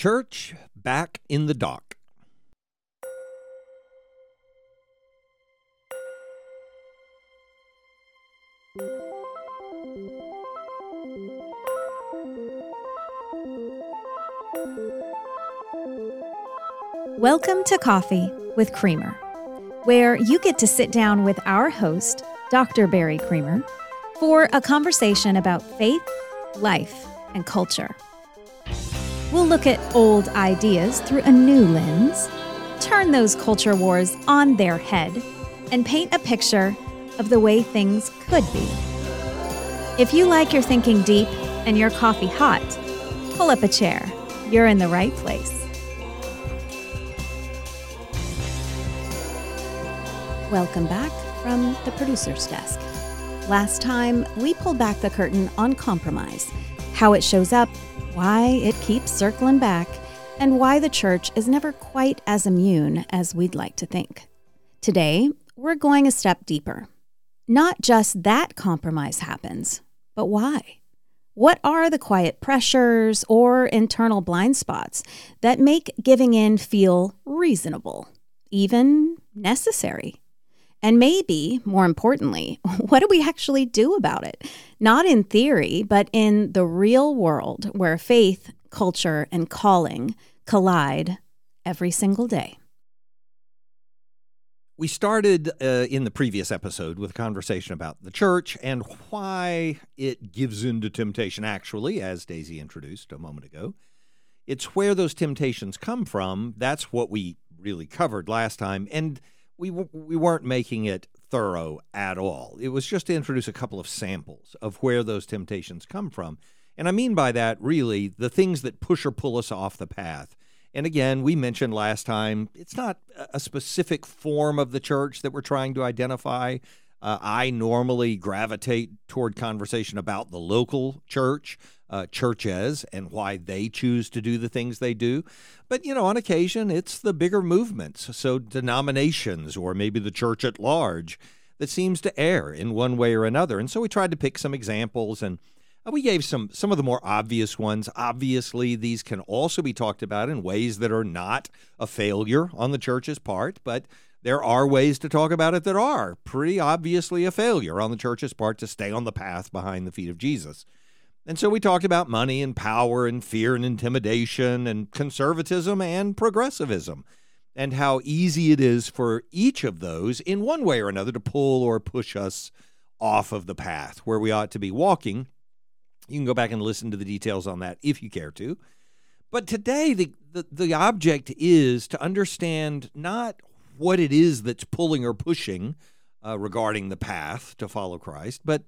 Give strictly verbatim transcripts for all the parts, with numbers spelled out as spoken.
Church back in the dock. Welcome to Coffee with Creamer, where you get to sit down with our host, Doctor Barry Creamer, for a conversation about faith, life, and culture. We'll look at old ideas through a new lens, turn those culture wars on their head, and paint a picture of the way things could be. If you like your thinking deep and your coffee hot, pull up a chair. You're in the right place. Welcome back from the producer's desk. Last time, we pulled back the curtain on compromise, how it shows up, why it keeps circling back, and why the church is never quite as immune as we'd like to think. Today, we're going a step deeper. Not just that compromise happens, but why? What are the quiet pressures or internal blind spots that make giving in feel reasonable, even necessary? And maybe, more importantly, what do we actually do about it? Not in theory, but in the real world where faith, culture, and calling collide every single day. We started uh, in the previous episode with a conversation about the church and why it gives in to temptation, actually, as Daisy introduced a moment ago. It's where those temptations come from. That's what we really covered last time. And We we weren't making it thorough at all. It was just to introduce a couple of samples of where those temptations come from. And I mean by that, really, the things that push or pull us off the path. And again, we mentioned last time, it's not a specific form of the church that we're trying to identify. Uh, I normally gravitate toward conversation about the local church, uh, churches, and why they choose to do the things they do. But, you know, on occasion, it's the bigger movements, so denominations or maybe the church at large that seems to err in one way or another. And so we tried to pick some examples, and we gave some some of the more obvious ones. Obviously, these can also be talked about in ways that are not a failure on the church's part, but there are ways to talk about it that are pretty obviously a failure on the church's part to stay on the path behind the feet of Jesus. And so we talked about money and power and fear and intimidation and conservatism and progressivism and how easy it is for each of those in one way or another to pull or push us off of the path where we ought to be walking. You can go back and listen to the details on that if you care to. But today, the, the, the object is to understand not what it is that's pulling or pushing uh, regarding the path to follow Christ, but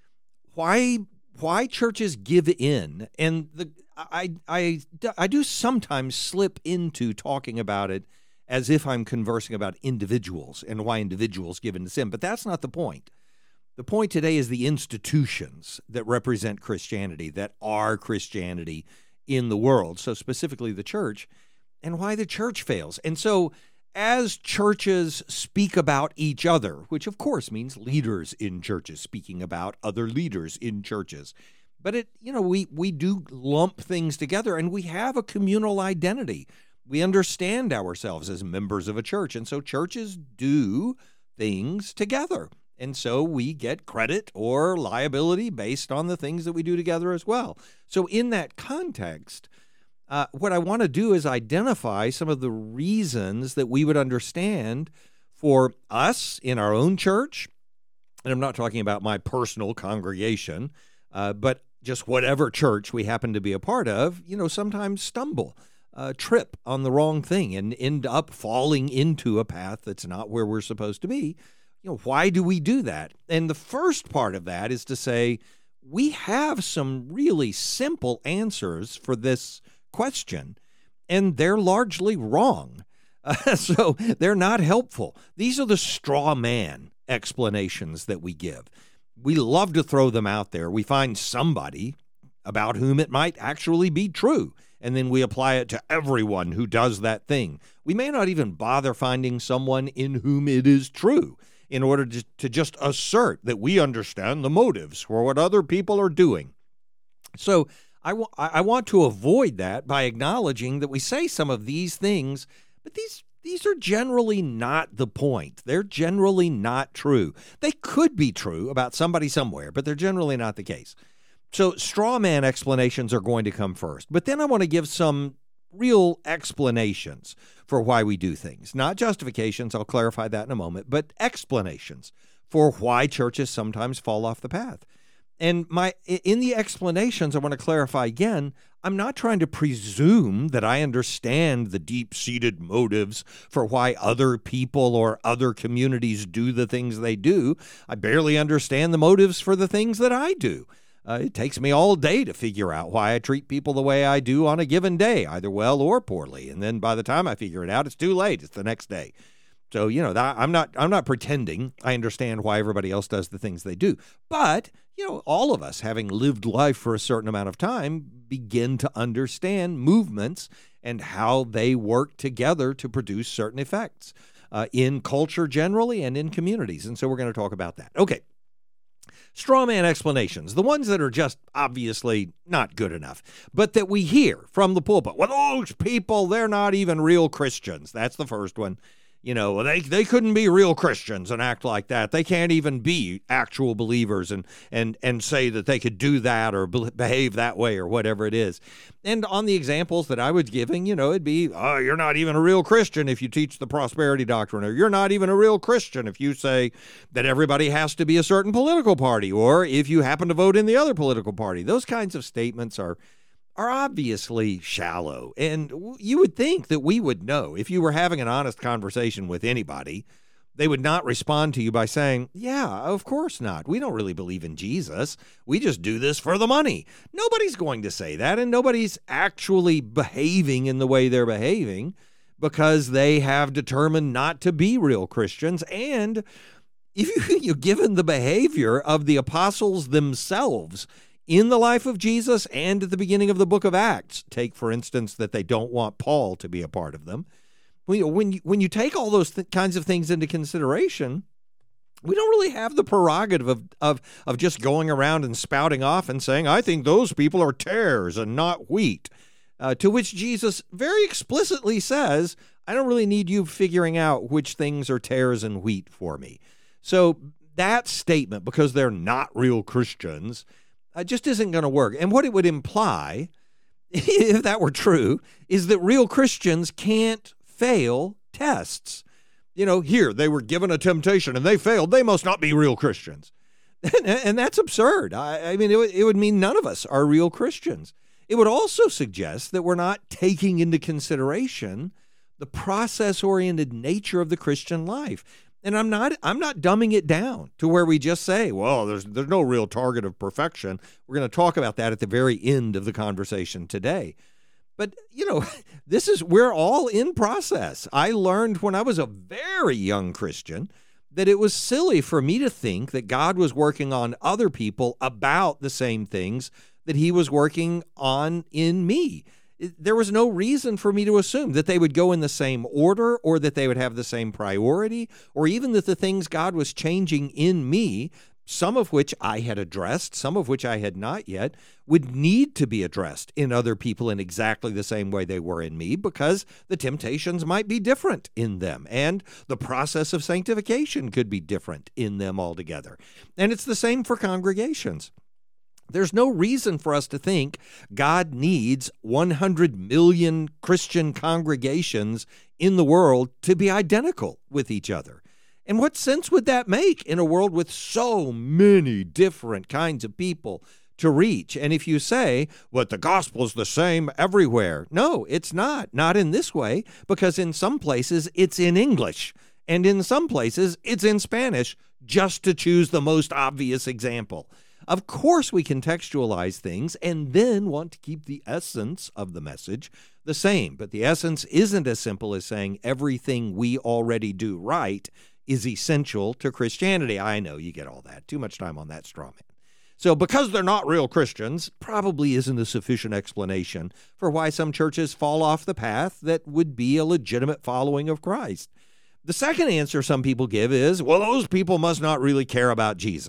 why why churches give in. And the I I I do sometimes slip into talking about it as if I'm conversing about individuals and why individuals give into sin, but that's not the point. The point today is the institutions that represent Christianity, that are Christianity in the world, so specifically the church, and why the church fails. And so as churches speak about each other, which of course means leaders in churches speaking about other leaders in churches, but it, you know, we we do lump things together, and we have a communal identity. We understand ourselves as members of a church, and so churches do things together. And so we get credit or liability based on the things that we do together as well. So in that context, Uh, what I want to do is identify some of the reasons that we would understand for us in our own church, and I'm not talking about my personal congregation, uh, but just whatever church we happen to be a part of, you know, sometimes stumble, uh, trip on the wrong thing and end up falling into a path that's not where we're supposed to be. You know, why do we do that? And the first part of that is to say, we have some really simple answers for this question, and they're largely wrong. Uh, so they're not helpful. These are the straw man explanations that we give. We love to throw them out there. We find somebody about whom it might actually be true, and then we apply it to everyone who does that thing. We may not even bother finding someone in whom it is true in order to, to just assert that we understand the motives for what other people are doing. So I, w- I want to avoid that by acknowledging that we say some of these things, but these these are generally not the point. They're generally not true. They could be true about somebody somewhere, but they're generally not the case. So straw man explanations are going to come first. But then I want to give some real explanations for why we do things. Not justifications, I'll clarify that in a moment, but explanations for why churches sometimes fall off the path. And my in the explanations, I want to clarify again, I'm not trying to presume that I understand the deep-seated motives for why other people or other communities do the things they do. I barely understand the motives for the things that I do. Uh, it takes me all day to figure out why I treat people the way I do on a given day, either well or poorly. And then by the time I figure it out, it's too late. It's the next day. So, you know, that, I'm not I'm not pretending I understand why everybody else does the things they do. But, you know, all of us, having lived life for a certain amount of time, begin to understand movements and how they work together to produce certain effects uh, in culture generally and in communities. And so we're going to talk about that. Okay. Straw man explanations, the ones that are just obviously not good enough, but that we hear from the pulpit. Well, those people, they're not even real Christians. That's the first one. You know, they they couldn't be real Christians and act like that. They can't even be actual believers and and and say that they could do that or be- behave that way or whatever it is. And on the examples that I was giving, you know, it'd be, oh, you're not even a real Christian if you teach the prosperity doctrine, or you're not even a real Christian if you say that everybody has to be a certain political party, or if you happen to vote in the other political party. Those kinds of statements are are obviously shallow. And you would think that we would know. If you were having an honest conversation with anybody, they would not respond to you by saying, yeah, of course not. We don't really believe in Jesus. We just do this for the money. Nobody's going to say that, and nobody's actually behaving in the way they're behaving because they have determined not to be real Christians. And if you, you given the behavior of the apostles themselves in the life of Jesus and at the beginning of the book of Acts, take, for instance, that they don't want Paul to be a part of them. When you, when you, when you take all those th- kinds of things into consideration, we don't really have the prerogative of, of, of just going around and spouting off and saying, I think those people are tares and not wheat, uh, to which Jesus very explicitly says, I don't really need you figuring out which things are tares and wheat for me. So that statement, because they're not real Christians, Uh, just isn't going to work. And what it would imply, if that were true, is that real Christians can't fail tests. You know, here, they were given a temptation and they failed. They must not be real Christians. And, and that's absurd. I, I mean, it, w- it would mean none of us are real Christians. It would also suggest that we're not taking into consideration the process-oriented nature of the Christian life. And I'm not I'm not dumbing it down to where we just say, well, there's there's no real target of perfection. We're going to talk about that at the very end of the conversation today. But, you know, this is, we're all in process. I learned when I was a very young Christian that it was silly for me to think that God was working on other people about the same things that he was working on in me. There was no reason for me to assume that they would go in the same order or that they would have the same priority, or even that the things God was changing in me, some of which I had addressed, some of which I had not yet, would need to be addressed in other people in exactly the same way they were in me, because the temptations might be different in them and the process of sanctification could be different in them altogether. And it's the same for congregations. There's no reason for us to think God needs one hundred million Christian congregations in the world to be identical with each other. And what sense would that make in a world with so many different kinds of people to reach? And if you say, well, the gospel's the same everywhere. No, it's not. Not in this way, because in some places it's in English, and in some places it's in Spanish, just to choose the most obvious example. Of course, we contextualize things and then want to keep the essence of the message the same. But the essence isn't as simple as saying everything we already do right is essential to Christianity. I know you get all that. Too much time on that straw man. So because they're not real Christians probably isn't a sufficient explanation for why some churches fall off the path that would be a legitimate following of Christ. The second answer some people give is, well, those people must not really care about Jesus.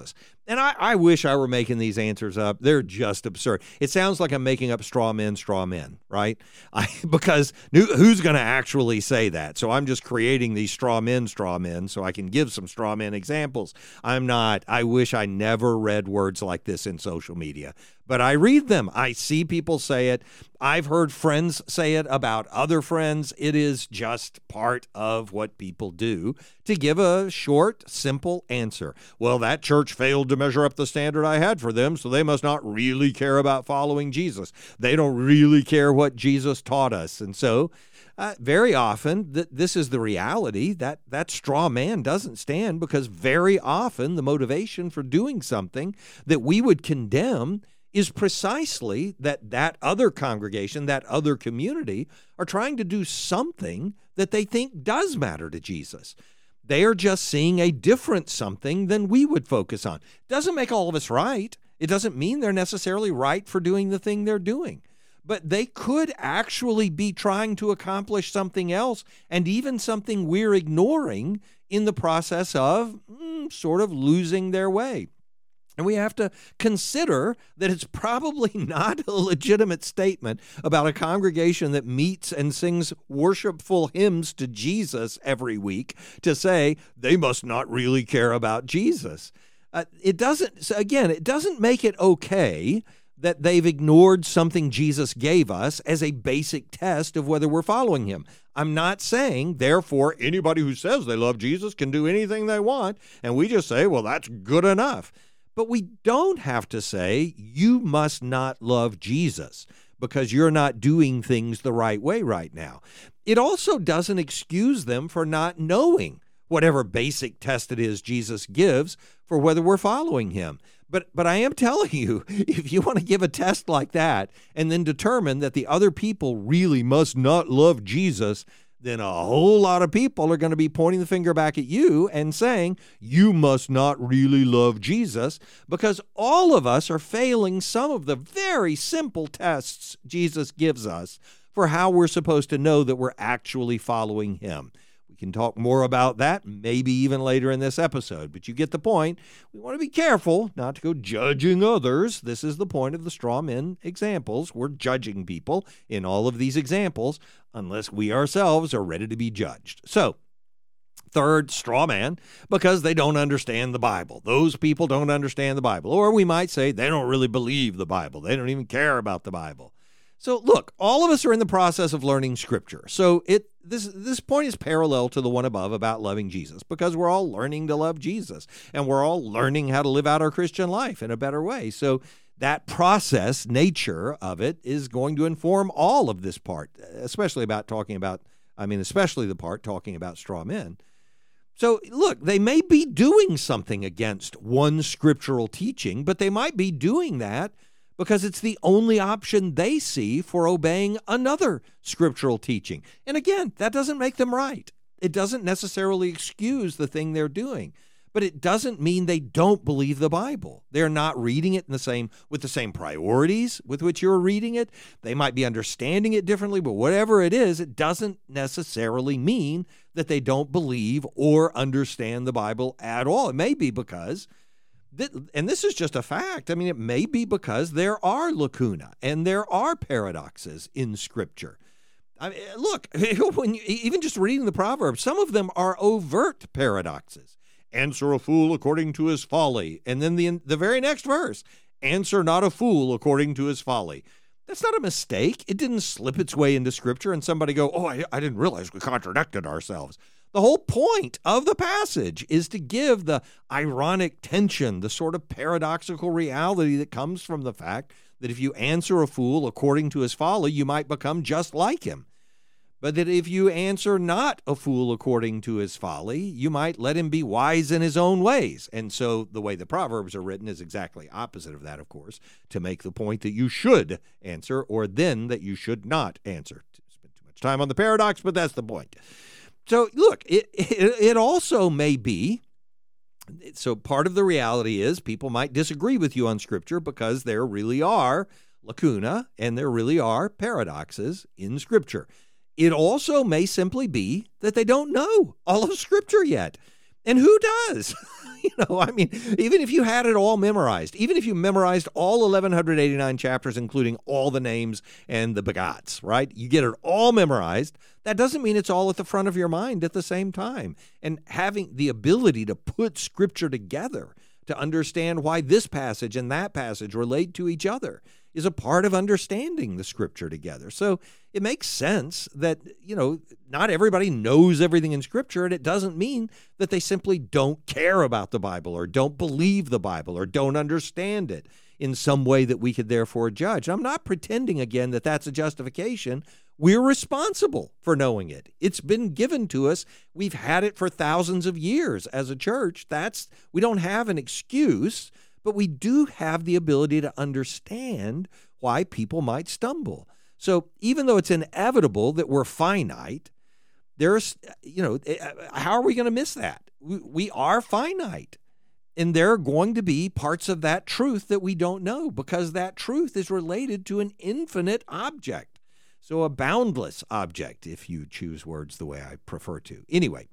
And I, I wish I were making these answers up. They're just absurd. It sounds like I'm making up straw men, straw men, right? I, because who's going to actually say that? So I'm just creating these straw men, straw men, so I can give some straw men examples. I'm not. I wish I never read words like this in social media. But I read them. I see people say it. I've heard friends say it about other friends. It is just part of what people do to give a short, simple answer. Well, that church failed to measure up the standard I had for them, so they must not really care about following Jesus. They don't really care what Jesus taught us. And so uh, very often, th- this is the reality, that that straw man doesn't stand, because very often the motivation for doing something that we would condemn is precisely that that other congregation, that other community, are trying to do something that they think does matter to Jesus. They are just seeing a different something than we would focus on. Doesn't make all of us right. It doesn't mean they're necessarily right for doing the thing they're doing. But they could actually be trying to accomplish something else, and even something we're ignoring in the process of mm, sort of losing their way. And we have to consider that it's probably not a legitimate statement about a congregation that meets and sings worshipful hymns to Jesus every week to say they must not really care about Jesus. Uh, it doesn't, so again, it doesn't make it okay that they've ignored something Jesus gave us as a basic test of whether we're following him. I'm not saying, therefore, anybody who says they love Jesus can do anything they want, and we just say, well, that's good enough. But we don't have to say, you must not love Jesus because you're not doing things the right way right now. It also doesn't excuse them for not knowing whatever basic test it is Jesus gives for whether we're following him. But but I am telling you, if you want to give a test like that and then determine that the other people really must not love Jesus, then a whole lot of people are going to be pointing the finger back at you and saying, you must not really love Jesus, because all of us are failing some of the very simple tests Jesus gives us for how we're supposed to know that we're actually following him. We can talk more about that, maybe even later in this episode, but you get the point. We want to be careful not to go judging others. This is the point of the straw men examples. We're judging people in all of these examples unless we ourselves are ready to be judged. So, third, straw man, because they don't understand the Bible. Those people don't understand the Bible. Or we might say they don't really believe the Bible. They don't even care about the Bible. So look, all of us are in the process of learning Scripture. So it this this point is parallel to the one above about loving Jesus, because we're all learning to love Jesus, and we're all learning how to live out our Christian life in a better way. So that process nature of it is going to inform all of this part, especially about talking about, I mean, especially the part talking about straw men. So look, they may be doing something against one scriptural teaching, but they might be doing that because it's the only option they see for obeying another scriptural teaching. And again, that doesn't make them right. It doesn't necessarily excuse the thing they're doing, but it doesn't mean they don't believe the Bible. They're not reading it in the same with the same priorities with which you're reading it. They might be understanding it differently, but whatever it is, it doesn't necessarily mean that they don't believe or understand the Bible at all. It may be because and this is just a fact. I mean, it may be because there are lacuna and there are paradoxes in Scripture. I mean, look, when you, even just reading the Proverbs, some of them are overt paradoxes. Answer a fool according to his folly. And then the, the very next verse, answer not a fool according to his folly. That's not a mistake. It didn't slip its way into Scripture and somebody go, oh, I, I didn't realize we contradicted ourselves. The whole point of the passage is to give the ironic tension, the sort of paradoxical reality that comes from the fact that if you answer a fool according to his folly, you might become just like him. But that if you answer not a fool according to his folly, you might let him be wise in his own ways. And so the way the Proverbs are written is exactly opposite of that, of course, to make the point that you should answer, or then that you should not answer. Spend too much time on the paradox, but that's the point. So look, it, it it also may be, so part of the reality is people might disagree with you on Scripture because there really are lacuna and there really are paradoxes in Scripture. It also may simply be that they don't know all of Scripture yet. And who does? You know, I mean, even if you had it all memorized, even if you memorized all eleven eighty-nine chapters, including all the names and the begots, right? You get it all memorized. That doesn't mean it's all at the front of your mind at the same time. And having the ability to put Scripture together to understand why this passage and that passage relate to each other is a part of understanding the Scripture together. So it makes sense that, you know, not everybody knows everything in Scripture, and it doesn't mean that they simply don't care about the Bible or don't believe the Bible or don't understand it in some way that we could therefore judge. I'm not pretending, again, that that's a justification. We're responsible for knowing it. It's been given to us. We've had it for thousands of years as a church. That's, we don't have an excuse, but we do have the ability to understand why people might stumble. So even though it's inevitable that we're finite, there's, you know, how are we going to miss that? We, we are finite. And there are going to be parts of that truth that we don't know because that truth is related to an infinite object. So a boundless object, if you choose words the way I prefer to. Anyway,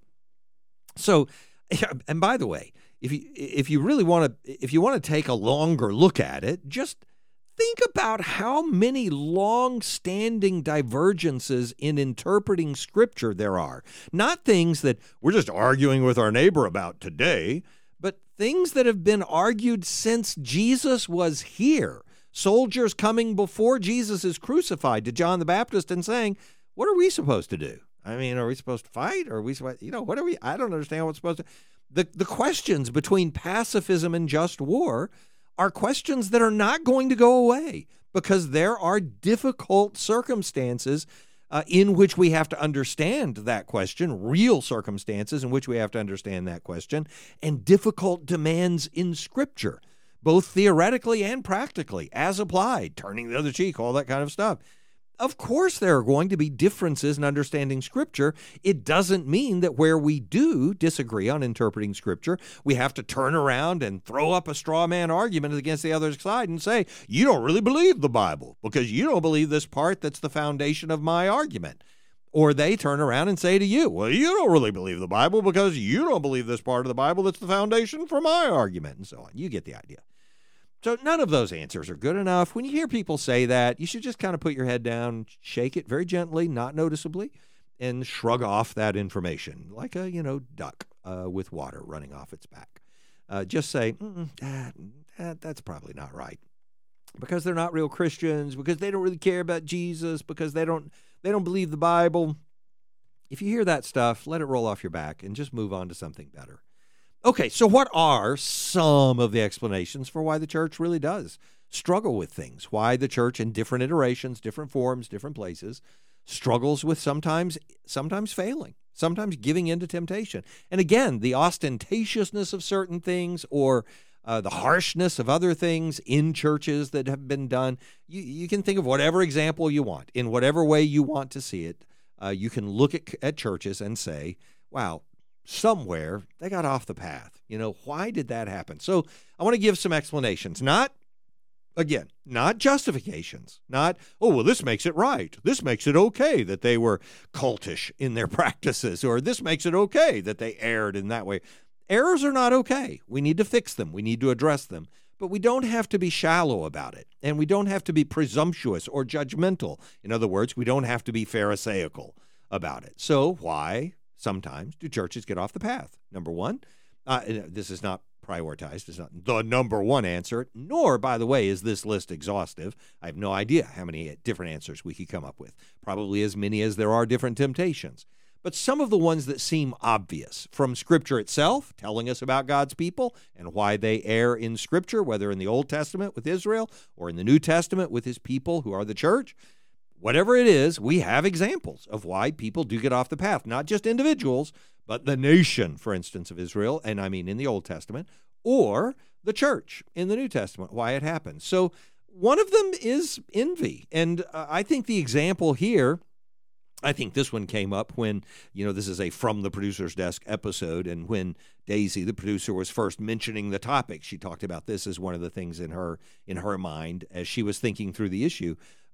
so, and by the way, if you if you really want to if you want to take a longer look at it, just think about how many long-standing divergences in interpreting Scripture there are. Not things that we're just arguing with our neighbor about today, but things that have been argued since Jesus was here. Soldiers coming before Jesus is crucified to John the Baptist and saying, what are we supposed to do? I mean, are we supposed to fight? Or are we supposed, you know, what are we, I don't understand what's supposed to, the, the questions between pacifism and just war are questions that are not going to go away because there are difficult circumstances uh, in which we have to understand that question, real circumstances in which we have to understand that question, and difficult demands in Scripture, both theoretically and practically, as applied, turning the other cheek, all that kind of stuff. Of course, there are going to be differences in understanding Scripture. It doesn't mean that where we do disagree on interpreting Scripture, we have to turn around and throw up a straw man argument against the other side and say, you don't really believe the Bible because you don't believe this part that's the foundation of my argument. Or they turn around and say to you, well, you don't really believe the Bible because you don't believe this part of the Bible that's the foundation for my argument, and so on. You get the idea. So none of those answers are good enough. When you hear people say that, you should just kind of put your head down, shake it very gently, not noticeably, and shrug off that information like a, you know, duck uh, with water running off its back. Uh, just say, that, that, that's probably not right because they're not real Christians, because they don't really care about Jesus, because they don't they don't believe the Bible. If you hear that stuff, let it roll off your back and just move on to something better. Okay, so what are some of the explanations for why the church really does struggle with things? Why the church in different iterations, different forms, different places, struggles with sometimes sometimes failing, sometimes giving in to temptation. And again, the ostentatiousness of certain things or uh, the harshness of other things in churches that have been done. You, you can think of whatever example you want, in whatever way you want to see it. Uh, you can look at, at churches and say, wow, somewhere they got off the path. You know, why did that happen? So I want to give some explanations, not, again, not justifications, not, oh, well, this makes it right. This makes it okay that they were cultish in their practices, or this makes it okay that they erred in that way. Errors are not okay. We need to fix them. We need to address them. But we don't have to be shallow about it, and we don't have to be presumptuous or judgmental. In other words, we don't have to be pharisaical about it. So why sometimes do churches get off the path? Number one, uh, this is not prioritized. It's not the number one answer, nor, by the way, is this list exhaustive. I have no idea how many different answers we could come up with. Probably as many as there are different temptations. But some of the ones that seem obvious from Scripture itself, telling us about God's people and why they err in Scripture, whether in the Old Testament with Israel or in the New Testament with his people who are the church, whatever it is, we have examples of why people do get off the path, not just individuals, but the nation, for instance, of Israel, and I mean in the Old Testament, or the church in the New Testament, why it happens. So one of them is envy, and uh, I think the example here, I think this one came up when, you know, this is a From the Producer's Desk episode, and when Daisy, the producer, was first mentioning the topic, she talked about this as one of the things in her in her mind as she was thinking through the issue.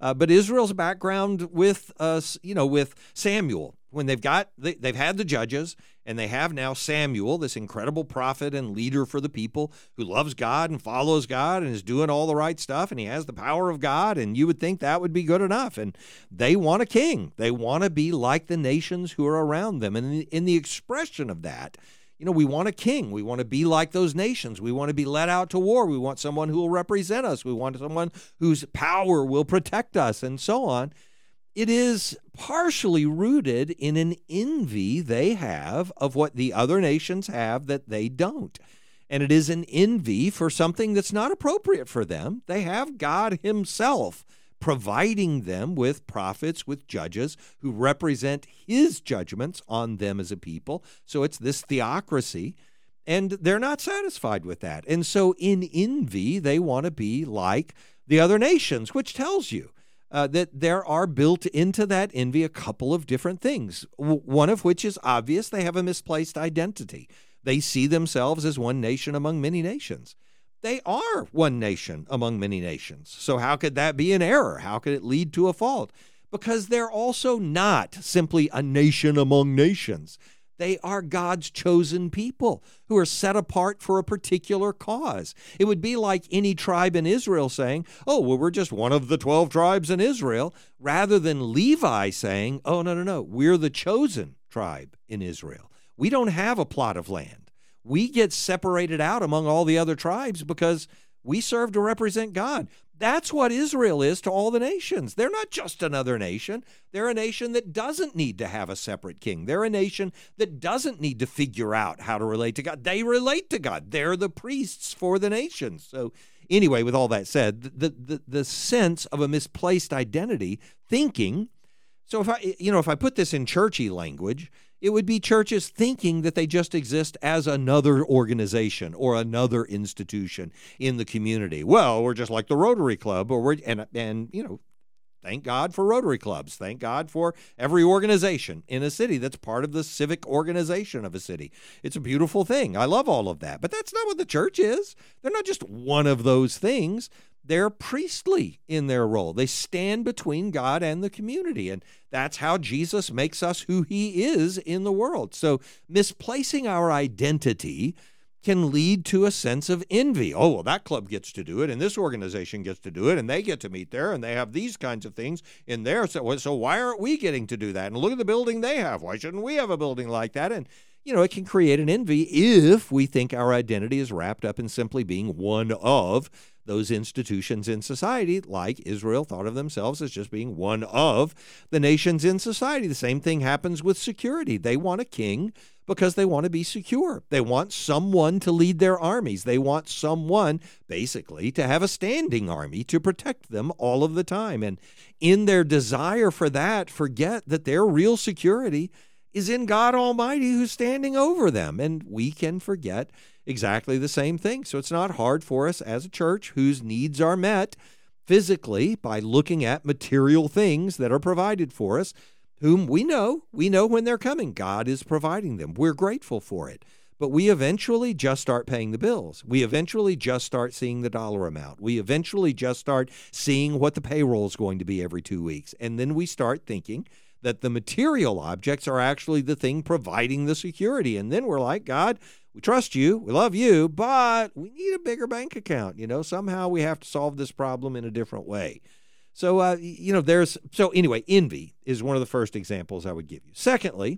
Uh, but Israel's background with us, you know, with Samuel, when they've got, they, they've had the judges, and they have now Samuel, this incredible prophet and leader for the people who loves God and follows God and is doing all the right stuff, and he has the power of God, and you would think that would be good enough. And they want a king. They want to be like the nations who are around them. And in the, in the expression of that, you know, we want a king. We want to be like those nations. We want to be led out to war. We want someone who will represent us. We want someone whose power will protect us, and so on. It is partially rooted in an envy they have of what the other nations have that they don't. And it is an envy for something that's not appropriate for them. They have God himself providing them with prophets, with judges who represent his judgments on them as a people. So it's this theocracy, and they're not satisfied with that. And so in envy, they want to be like the other nations, which tells you Uh, that there are built into that envy a couple of different things, w- one of which is obvious. They have a misplaced identity. They see themselves as one nation among many nations. They are one nation among many nations. So how could that be an error? How could it lead to a fault? Because they're also not simply a nation among nations. They are God's chosen people who are set apart for a particular cause. It would be like any tribe in Israel saying, oh, well, we're just one of the twelve tribes in Israel, rather than Levi saying, oh, no, no, no, we're the chosen tribe in Israel. We don't have a plot of land. We get separated out among all the other tribes because we serve to represent God. That's what Israel is to all the nations. They're not just another nation. They're a nation that doesn't need to have a separate king. They're a nation that doesn't need to figure out how to relate to God. They relate to God. They're the priests for the nations. So anyway, with all that said, the, the, the sense of a misplaced identity, thinking, so if I, you know, if I put this in churchy language, it would be churches thinking that they just exist as another organization or another institution in the community. Well, we're just like the Rotary Club, or we're and and you know, thank God for Rotary Clubs. Thank God for every organization in a city that's part of the civic organization of a city. It's a beautiful thing. I love all of that. But that's not what the church is. They're not just one of those things. They're priestly in their role. They stand between God and the community, and that's how Jesus makes us who he is in the world. So misplacing our identity can lead to a sense of envy. Oh, well, that club gets to do it, and this organization gets to do it, and they get to meet there, and they have these kinds of things in there. So, so why aren't we getting to do that? And look at the building they have. Why shouldn't we have a building like that? And you know, it can create an envy if we think our identity is wrapped up in simply being one of those institutions in society, like Israel thought of themselves as just being one of the nations in society. The same thing happens with security. They want a king because they want to be secure. They want someone to lead their armies. They want someone, basically, to have a standing army to protect them all of the time. And in their desire for that, forget that their real security is in God Almighty who's standing over them. And we can forget exactly the same thing. So it's not hard for us as a church whose needs are met physically by looking at material things that are provided for us, whom we know, we know when they're coming. God is providing them. We're grateful for it. But we eventually just start paying the bills. We eventually just start seeing the dollar amount. We eventually just start seeing what the payroll is going to be every two weeks. And then we start thinking that the material objects are actually the thing providing the security. And then we're like, God, we trust you, we love you, but we need a bigger bank account. You know, somehow we have to solve this problem in a different way. So, uh, you know, there's, so anyway, envy is one of the first examples I would give you. Secondly,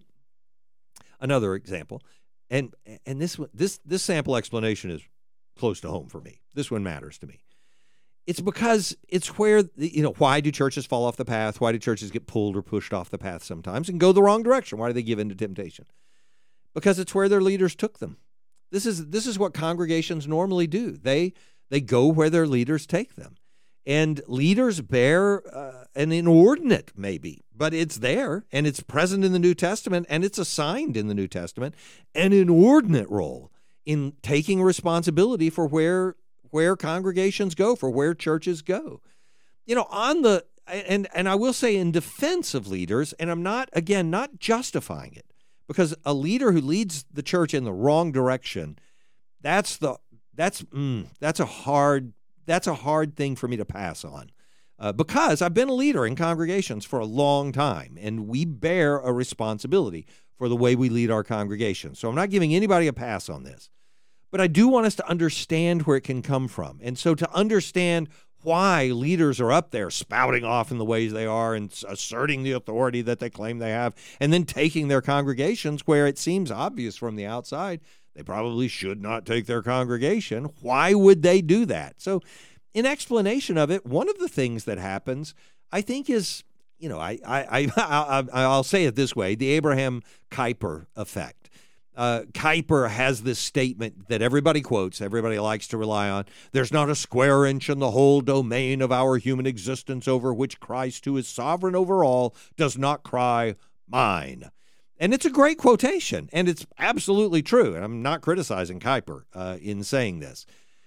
another example, and and this this this sample explanation is close to home for me. This one matters to me. It's because it's where, you know, why do churches fall off the path? Why do churches get pulled or pushed off the path sometimes and go the wrong direction? Why do they give in to temptation? Because it's where their leaders took them. This is this is what congregations normally do. They they go where their leaders take them. And leaders bear uh, an inordinate, maybe, but it's there, and it's present in the New Testament, and it's assigned in the New Testament, an inordinate role in taking responsibility for where where congregations go, for where churches go. You know, on the, and, and I will say in defense of leaders, and I'm not, again, not justifying it, because a leader who leads the church in the wrong direction, that's the, that's, mm, that's a hard, that's a hard thing for me to pass on. Uh, because I've been a leader in congregations for a long time, and we bear a responsibility for the way we lead our congregations. So I'm not giving anybody a pass on this. But I do want us to understand where it can come from. And so to understand why leaders are up there spouting off in the ways they are and asserting the authority that they claim they have, and then taking their congregations where it seems obvious from the outside they probably should not take their congregation, why would they do that? So in explanation of it, one of the things that happens, I think, is, you know, I, I, I, I'll say it this way, the Abraham Kuyper effect. Uh, Kuyper has this statement that everybody quotes, everybody likes to rely on. There's not a square inch in the whole domain of our human existence over which Christ, who is sovereign over all, does not cry, mine. And it's a great quotation, and it's absolutely true. And I'm not criticizing Kuyper uh, in saying this.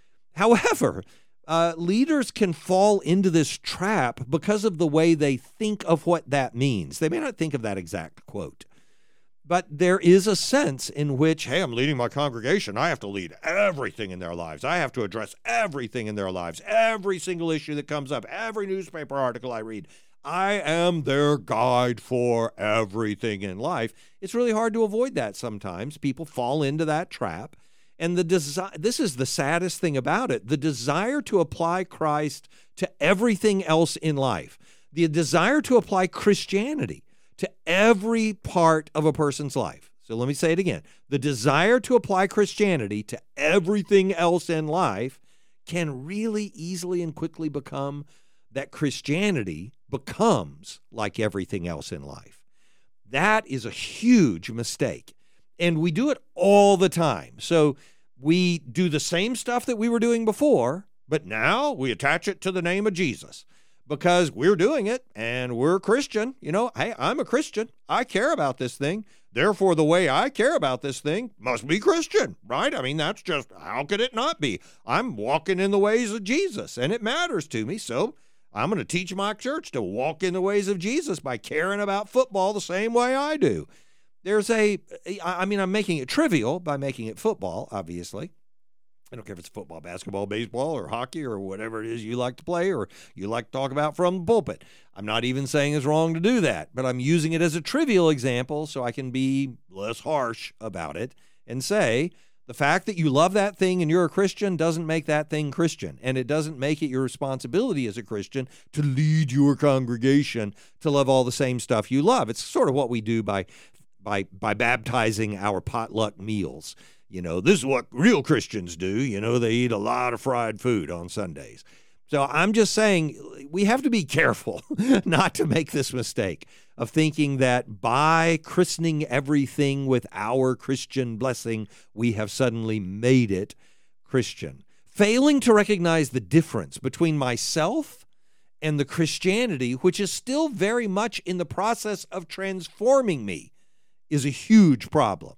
However, Uh, leaders can fall into this trap because of the way they think of what that means. They may not think of that exact quote, but there is a sense in which, hey, I'm leading my congregation. I have to lead everything in their lives. I have to address everything in their lives, every single issue that comes up, every newspaper article I read. I am their guide for everything in life. It's really hard to avoid that sometimes. People fall into that trap. And the desi- this is the saddest thing about it, the desire to apply Christ to everything else in life, the desire to apply Christianity to every part of a person's life. So let me say it again. The desire to apply Christianity to everything else in life can really easily and quickly become that Christianity becomes like everything else in life. That is a huge mistake. And we do it all the time. So we do the same stuff that we were doing before, but now we attach it to the name of Jesus because we're doing it and we're Christian. You know, hey, I'm a Christian. I care about this thing. Therefore, the way I care about this thing must be Christian, right? I mean, that's just, how could it not be? I'm walking in the ways of Jesus and it matters to me. So I'm going to teach my church to walk in the ways of Jesus by caring about football the same way I do. There's a, I mean, I'm making it trivial by making it football, obviously. I don't care if it's football, basketball, baseball, or hockey, or whatever it is you like to play or you like to talk about from the pulpit. I'm not even saying it's wrong to do that, but I'm using it as a trivial example so I can be less harsh about it and say the fact that you love that thing and you're a Christian doesn't make that thing Christian, and it doesn't make it your responsibility as a Christian to lead your congregation to love all the same stuff you love. It's sort of what we do by by by baptizing our potluck meals. You know, this is what real Christians do. You know, they eat a lot of fried food on Sundays. So I'm just saying we have to be careful not to make this mistake of thinking that by christening everything with our Christian blessing, we have suddenly made it Christian. Failing to recognize the difference between myself and the Christianity, which is still very much in the process of transforming me, is a huge problem.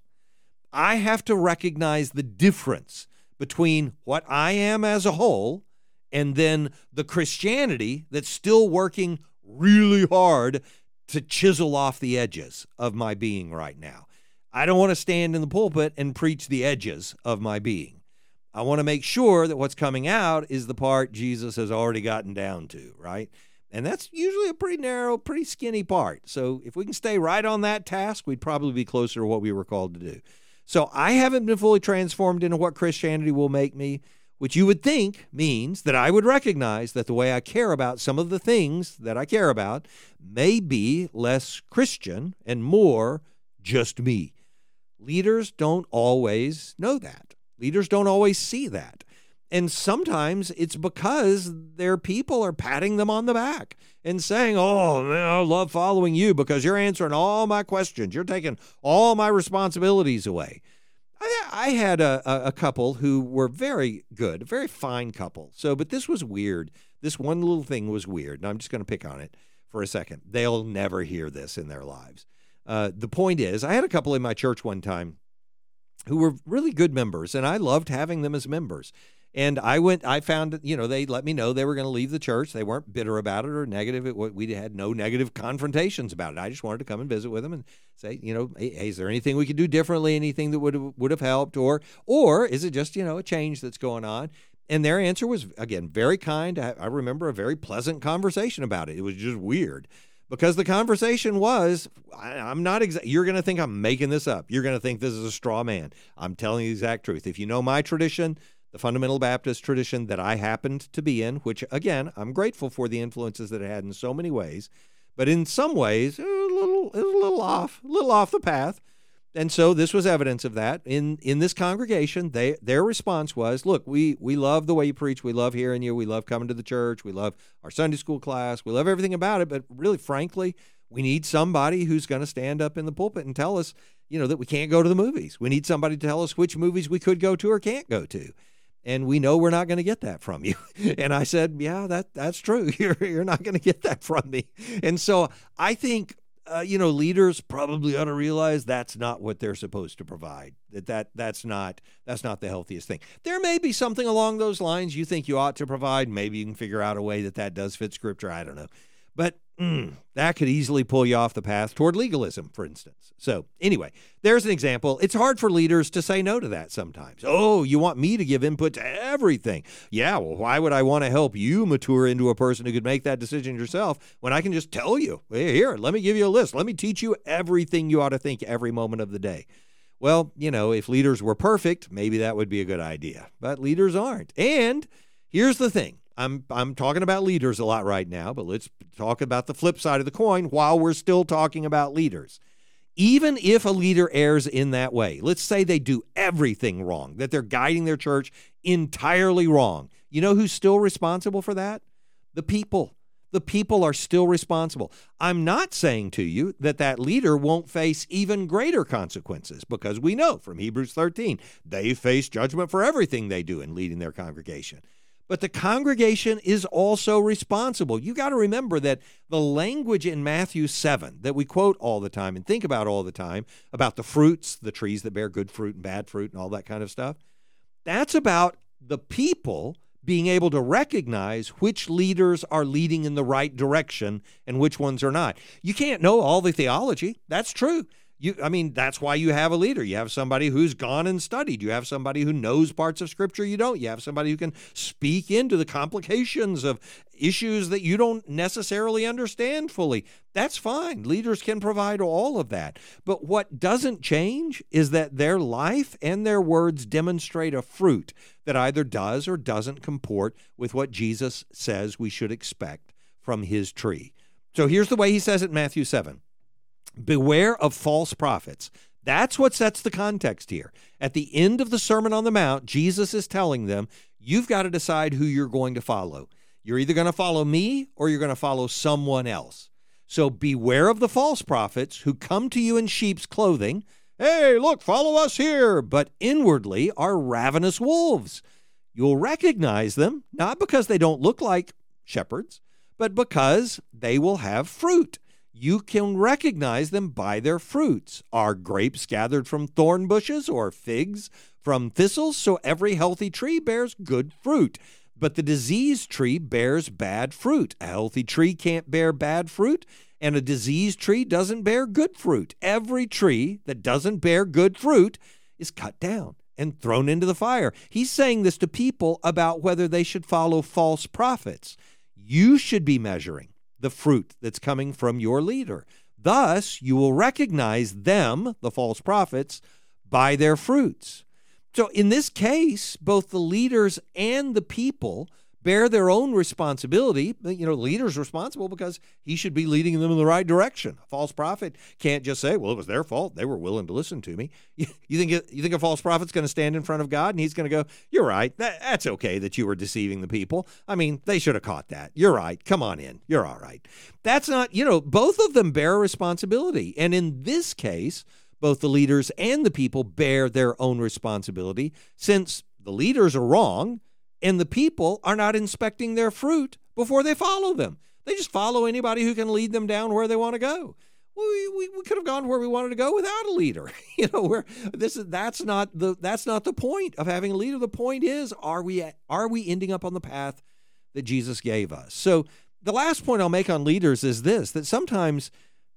I have to recognize the difference between what I am as a whole and then the Christianity that's still working really hard to chisel off the edges of my being right now. I don't want to stand in the pulpit and preach the edges of my being. I want to make sure that what's coming out is the part Jesus has already gotten down to, right? And that's usually a pretty narrow, pretty skinny part. So if we can stay right on that task, we'd probably be closer to what we were called to do. So I haven't been fully transformed into what Christianity will make me, which you would think means that I would recognize that the way I care about some of the things that I care about may be less Christian and more just me. Leaders don't always know that. Leaders don't always see that. And sometimes it's because their people are patting them on the back and saying, oh, man, I love following you because you're answering all my questions. You're taking all my responsibilities away. I, I had a, a couple who were very good, a very fine couple. So, but this was weird. This one little thing was weird. And I'm just going to pick on it for a second. They'll never hear this in their lives. Uh, the point is, I had a couple in my church one time who were really good members, and I loved having them as members. And I went, I found, you know, they let me know they were going to leave the church. They weren't bitter about it or negative. It, we had no negative confrontations about it. I just wanted to come and visit with them and say, you know, hey, is there anything we could do differently? Anything that would have, would have helped? Or, or is it just, you know, a change that's going on? And their answer was, again, very kind. I, I remember a very pleasant conversation about it. It was just weird because the conversation was, I, I'm not exa- you're going to think I'm making this up. You're going to think this is a straw man. I'm telling you the exact truth. If you know my tradition, the fundamental Baptist tradition that I happened to be in, which, again, I'm grateful for the influences that it had in so many ways, but in some ways, it was a little, it was a little off, a little off the path. And so this was evidence of that. In in this congregation, they their response was, look, we we love the way you preach. We love hearing you. We love coming to the church. We love our Sunday school class. We love everything about it. But really, frankly, we need somebody who's going to stand up in the pulpit and tell us, you know, that we can't go to the movies. We need somebody to tell us which movies we could go to or can't go to. And we know we're not going to get that from you. And I said, yeah, that that's true. You're, you're not going to get that from me. And so I think, uh, you know, leaders probably ought to realize that's not what they're supposed to provide, that, that that's not that's not the healthiest thing. There may be something along those lines you think you ought to provide. Maybe you can figure out a way that that does fit Scripture. I don't know. But mm, that could easily pull you off the path toward legalism, for instance. So anyway, there's an example. It's hard for leaders to say no to that sometimes. Oh, you want me to give input to everything? Yeah, well, why would I want to help you mature into a person who could make that decision yourself when I can just tell you, hey, here, let me give you a list. Let me teach you everything you ought to think every moment of the day. Well, you know, if leaders were perfect, maybe that would be a good idea. But leaders aren't. And here's the thing. I'm I'm talking about leaders a lot right now, but let's talk about the flip side of the coin while we're still talking about leaders. Even if a leader errs in that way, let's say they do everything wrong, that they're guiding their church entirely wrong. You know who's still responsible for that? The people. The people are still responsible. I'm not saying to you that that leader won't face even greater consequences, because we know from Hebrews thirteen, they face judgment for everything they do in leading their congregation. But the congregation is also responsible. You got to remember that the language in Matthew seven that we quote all the time and think about all the time, about the fruits, the trees that bear good fruit and bad fruit and all that kind of stuff, that's about the people being able to recognize which leaders are leading in the right direction and which ones are not. You can't know all the theology. That's true. You, I mean, that's why you have a leader. You have somebody who's gone and studied. You have somebody who knows parts of Scripture you don't. You have somebody who can speak into the complications of issues that you don't necessarily understand fully. That's fine. Leaders can provide all of that. But what doesn't change is that their life and their words demonstrate a fruit that either does or doesn't comport with what Jesus says we should expect from his tree. So here's the way he says it in Matthew seven. Beware of false prophets. That's what sets the context here. At the end of the Sermon on the Mount, Jesus is telling them, you've got to decide who you're going to follow. You're either going to follow me or you're going to follow someone else. So beware of the false prophets who come to you in sheep's clothing. Hey, look, follow us here, but inwardly are ravenous wolves. You'll recognize them, not because they don't look like shepherds, but because they will have fruit. You can recognize them by their fruits. Are grapes gathered from thorn bushes or figs from thistles? So every healthy tree bears good fruit, but the diseased tree bears bad fruit. A healthy tree can't bear bad fruit, and a diseased tree doesn't bear good fruit. Every tree that doesn't bear good fruit is cut down and thrown into the fire. He's saying this to people about whether they should follow false prophets. You should be measuring the fruit that's coming from your leader. Thus, you will recognize them, the false prophets, by their fruits. So in this case, both the leaders and the people bear their own responsibility. You know, the leader's responsible because he should be leading them in the right direction. A false prophet can't just say, well, it was their fault. They were willing to listen to me. You, you think you think a false prophet's going to stand in front of God and he's going to go, you're right. That, that's okay that you were deceiving the people. I mean, they should have caught that. You're right. Come on in. You're all right. That's not, you know, both of them bear responsibility. And in this case, both the leaders and the people bear their own responsibility, since the leaders are wrong and the people are not inspecting their fruit before they follow them. They just follow anybody who can lead them down where they want to go. We, we, we could have gone where we wanted to go without a leader. You know, where this is that's not the that's not the point of having a leader. The point is, are we are we ending up on the path that Jesus gave us? So the last point I'll make on leaders is this: that sometimes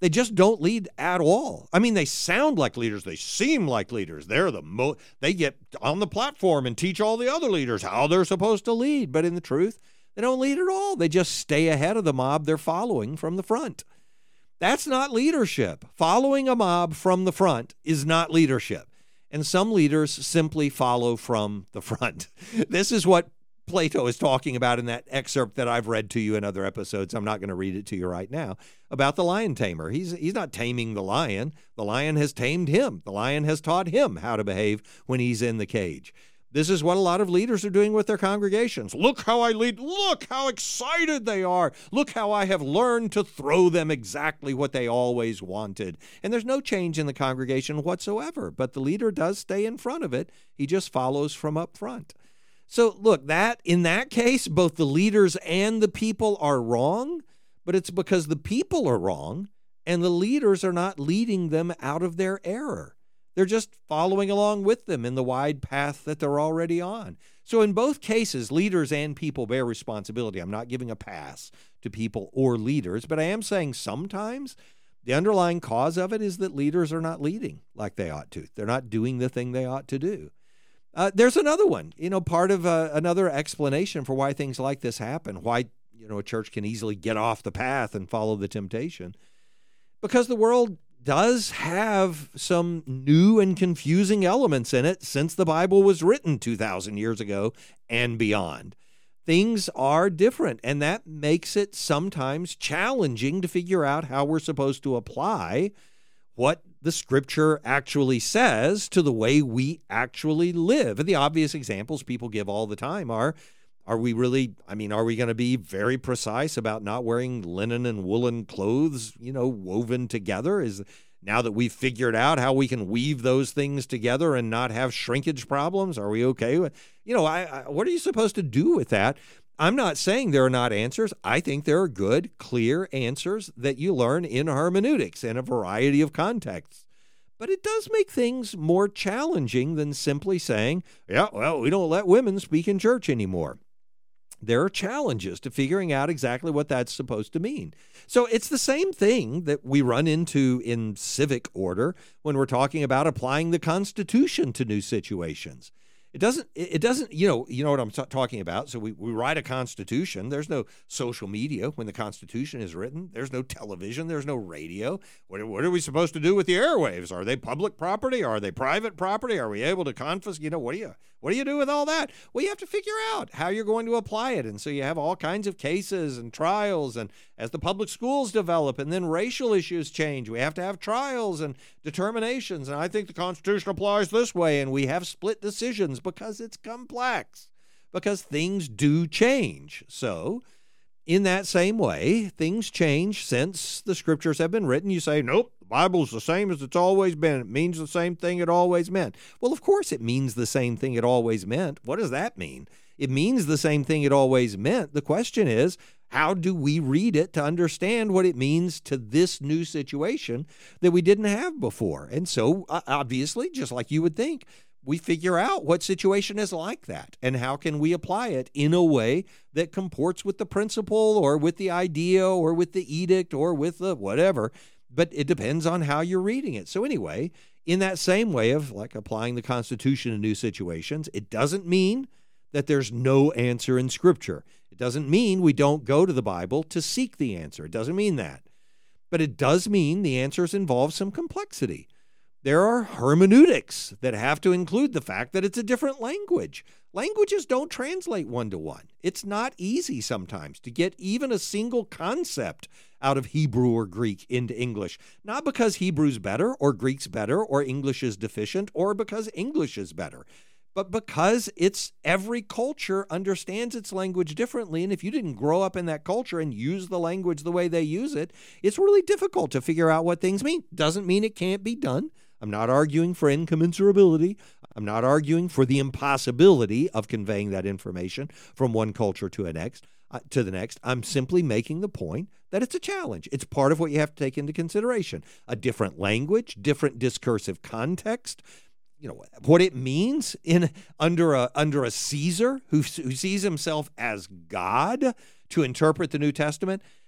They just don't lead at all. I mean, they sound like leaders. They seem like leaders. They're the mo- they get on the platform and teach all the other leaders how they're supposed to lead. But in the truth, they don't lead at all. They just stay ahead of the mob they're following from the front. That's not leadership. Following a mob from the front is not leadership. And some leaders simply follow from the front. This is what Plato is talking about in that excerpt that I've read to you in other episodes. I'm not going to read it to you right now, about the lion tamer. He's he's not taming the lion. The lion has tamed him. The lion has taught him how to behave when he's in the cage. This is what a lot of leaders are doing with their congregations. Look how I lead. Look how excited they are. Look how I have learned to throw them exactly what they always wanted. And there's no change in the congregation whatsoever, but the leader does stay in front of it. He just follows from up front. So look, that in that case, both the leaders and the people are wrong, but it's because the people are wrong and the leaders are not leading them out of their error. They're just following along with them in the wide path that they're already on. So in both cases, leaders and people bear responsibility. I'm not giving a pass to people or leaders, but I am saying sometimes the underlying cause of it is that leaders are not leading like they ought to. They're not doing the thing they ought to do. Uh, there's another one, you know, part of uh, another explanation for why things like this happen, why, you know, a church can easily get off the path and follow the temptation. Because the world does have some new and confusing elements in it since the Bible was written two thousand years ago and beyond. Things are different, and that makes it sometimes challenging to figure out how we're supposed to apply what the Scripture actually says to the way we actually live. And the obvious examples people give all the time are, are we really, I mean, are we going to be very precise about not wearing linen and woolen clothes, you know, woven together? Is now that we've figured out how we can weave those things together and not have shrinkage problems, are we okay with, you know, I, I what are you supposed to do with that? I'm not saying there are not answers. I think there are good, clear answers that you learn in hermeneutics in a variety of contexts. But it does make things more challenging than simply saying, yeah, well, we don't let women speak in church anymore. There are challenges to figuring out exactly what that's supposed to mean. So it's the same thing that we run into in civic order when we're talking about applying the Constitution to new situations. It doesn't, it doesn't, you know, you know what I'm t- talking about. So we, we write a constitution. There's no social media when the Constitution is written. There's no television. There's no radio. What, what are we supposed to do with the airwaves? Are they public property? Are they private property? Are we able to confiscate? You know, what do you, what do you do with all that? Well, you have to figure out how you're going to apply it. And so you have all kinds of cases and trials. And as the public schools develop and then racial issues change, we have to have trials and determinations. And I think the Constitution applies this way. And we have split decisions because it's complex, because things do change. So in that same way, things change since the Scriptures have been written. You say, nope, the Bible's the same as it's always been. It means the same thing it always meant. Well, of course it means the same thing it always meant. What does that mean? It means the same thing it always meant. The question is, how do we read it to understand what it means to this new situation that we didn't have before? And so, uh, obviously, just like you would think, we figure out what situation is like that and how can we apply it in a way that comports with the principle or with the idea or with the edict or with the whatever. But it depends on how you're reading it. So anyway, in that same way of like applying the Constitution to new situations, it doesn't mean that there's no answer in Scripture. It doesn't mean we don't go to the Bible to seek the answer. It doesn't mean that. But it does mean the answers involve some complexity. There are hermeneutics that have to include the fact that it's a different language. Languages don't translate one-to-one. It's not easy sometimes to get even a single concept out of Hebrew or Greek into English. Not because Hebrew's better or Greek's better or English is deficient or because English is better, but because it's every culture understands its language differently. And if you didn't grow up in that culture and use the language the way they use it, it's really difficult to figure out what things mean. Doesn't mean it can't be done. I'm not arguing for incommensurability. I'm not arguing for the impossibility of conveying that information from one culture to a next, uh, to the next. I'm simply making the point that it's a challenge. It's part of what you have to take into consideration. A different language, different discursive context, you know, what it means in under a under a Caesar who, who sees himself as God to interpret the New Testament.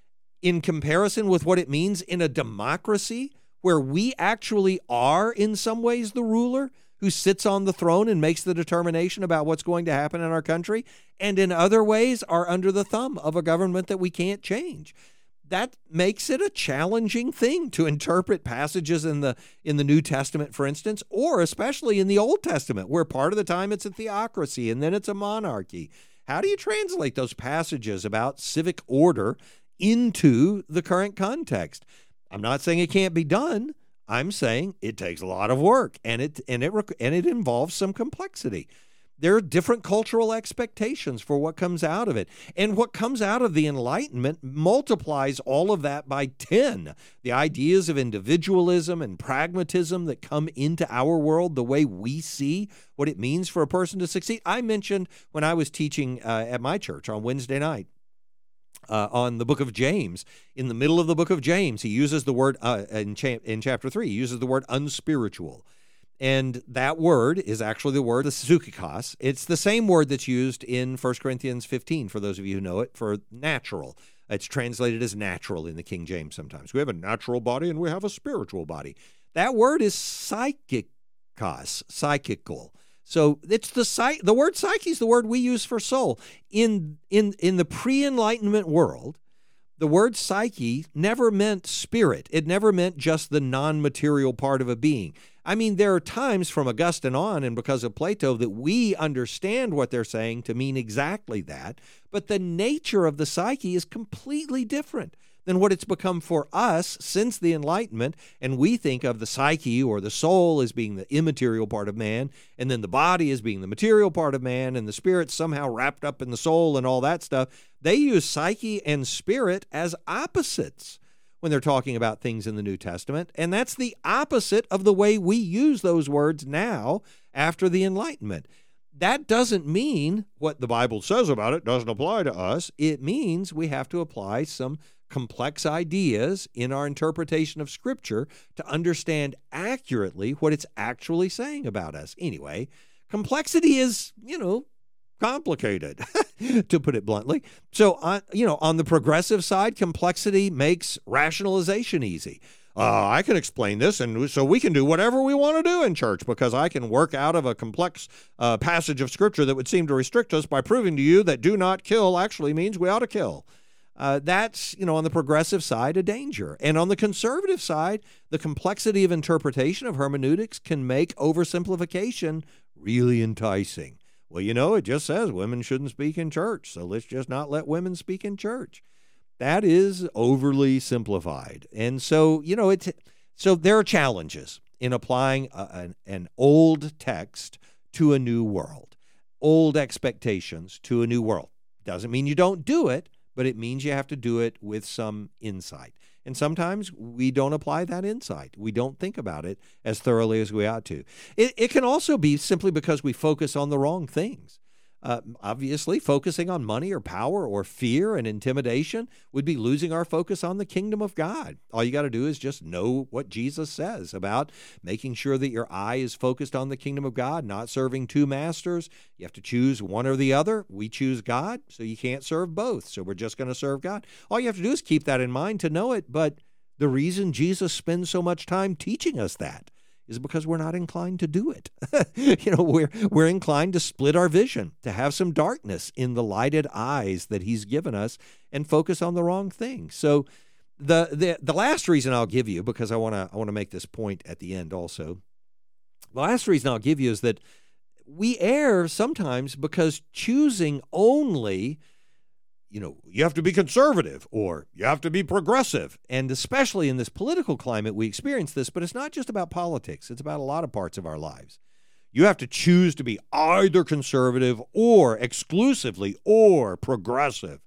in comparison with what it means in a democracy where we actually are in some ways the ruler who sits on the throne and makes the determination about what's going to happen in our country, and in other ways are under the thumb of a government that we can't change. That makes it a challenging thing to interpret passages in the in the New Testament, for instance, or especially in the Old Testament, where part of the time it's a theocracy and then it's a monarchy. How do you translate those passages about civic order into the current context? I'm not saying it can't be done. I'm saying it takes a lot of work, and it and it and it involves some complexity. There are different cultural expectations for what comes out of it. And what comes out of the Enlightenment multiplies all of that by ten. The ideas of individualism and pragmatism that come into our world, the way we see what it means for a person to succeed. I mentioned when I was teaching uh, at my church on Wednesday night, Uh, on the book of James. In the middle of the book of James, he uses the word, uh, in, cha- in chapter three, he uses the word unspiritual. And that word is actually the word psychikos. It's the same word that's used in First Corinthians fifteen, for those of you who know it, for natural. It's translated as natural in the King James sometimes. We have a natural body and we have a spiritual body. That word is psychikos, psychical. So it's the psych, the word psyche is the word we use for soul. In in in the pre-Enlightenment world, the word psyche never meant spirit. It never meant just the non-material part of a being. I mean, there are times from Augustine on, and because of Plato, that we understand what they're saying to mean exactly that, but the nature of the psyche is completely different than what it's become for us since the Enlightenment, and we think of the psyche or the soul as being the immaterial part of man, and then the body as being the material part of man, and the spirit somehow wrapped up in the soul and all that stuff. They use psyche and spirit as opposites when they're talking about things in the New Testament, and that's the opposite of the way we use those words now after the Enlightenment. That doesn't mean what the Bible says about it doesn't apply to us. It means we have to apply some complex ideas in our interpretation of Scripture to understand accurately what it's actually saying about us. Anyway, complexity is, you know, complicated, to put it bluntly. So, on, you know, on the progressive side, complexity makes rationalization easy. Uh, I can explain this, and so we can do whatever we want to do in church because I can work out of a complex uh, passage of Scripture that would seem to restrict us by proving to you that do not kill actually means we ought to kill. Uh, that's, you know, on the progressive side, a danger. And on the conservative side, the complexity of interpretation of hermeneutics can make oversimplification really enticing. Well, you know, it just says women shouldn't speak in church, so let's just not let women speak in church. That is overly simplified. And so, you know, it's, so there are challenges in applying a, an, an old text to a new world, old expectations to a new world. Doesn't mean you don't do it, but it means you have to do it with some insight. And sometimes we don't apply that insight. We don't think about it as thoroughly as we ought to. It, it can also be simply because we focus on the wrong things. Uh, obviously, focusing on money or power or fear and intimidation would be losing our focus on the kingdom of God. All you got to do is just know what Jesus says about making sure that your eye is focused on the kingdom of God, not serving two masters. You have to choose one or the other. We choose God, so you can't serve both. So we're just going to serve God. All you have to do is keep that in mind to know it. But the reason Jesus spends so much time teaching us that is because we're not inclined to do it. you know, we're we're inclined to split our vision, to have some darkness in the lighted eyes that he's given us and focus on the wrong thing. So the the the last reason I'll give you, because I want to I want to make this point at the end also. The last reason I'll give you is that we err sometimes because choosing only, you know, you have to be conservative or you have to be progressive. And especially in this political climate, we experience this, but it's not just about politics. It's about a lot of parts of our lives. You have to choose to be either conservative or exclusively or progressive.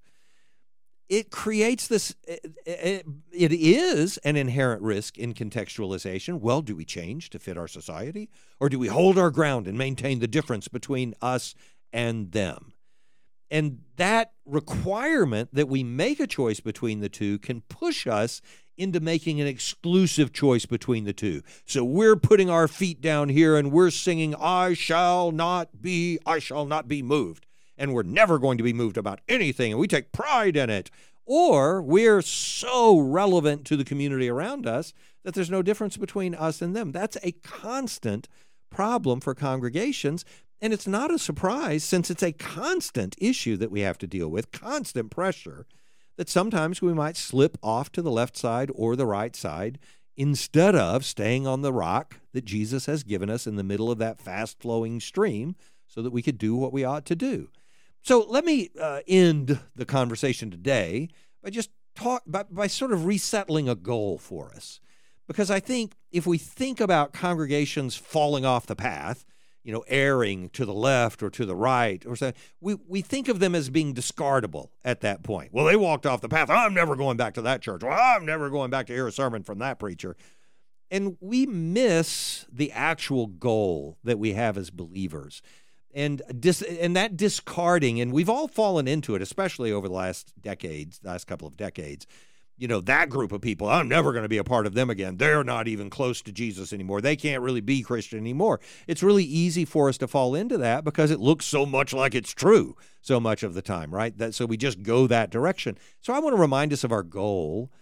It creates this, it is an inherent risk in contextualization. Well, do we change to fit our society? Or do we hold our ground and maintain the difference between us and them? And that requirement that we make a choice between the two can push us into making an exclusive choice between the two. So we're putting our feet down here and we're singing, I shall not be, I shall not be moved. And we're never going to be moved about anything, and we take pride in it. or we're so relevant to the community around us that there's no difference between us and them. That's a constant problem for congregations, and it's not a surprise since it's a constant issue that we have to deal with, constant pressure, that sometimes we might slip off to the left side or the right side instead of staying on the rock that Jesus has given us in the middle of that fast-flowing stream so that we could do what we ought to do. So let me uh, end the conversation today by just talk by, by sort of resettling a goal for us. Because I think if we think about congregations falling off the path, you know, erring to the left or to the right, or so, we, we think of them as being discardable at that point. Well, they walked off the path. I'm never going back to that church. Well, I'm never going back to hear a sermon from that preacher. And we miss the actual goal that we have as believers. And dis- and that discarding, and we've all fallen into it, especially over the last decades, last couple of decades. You know, that group of people, I'm never going to be a part of them again. They're not even close to Jesus anymore. They can't really be Christian anymore. It's really easy for us to fall into that because it looks so much like it's true so much of the time, right? That so we just go that direction. So I want to remind us of our goal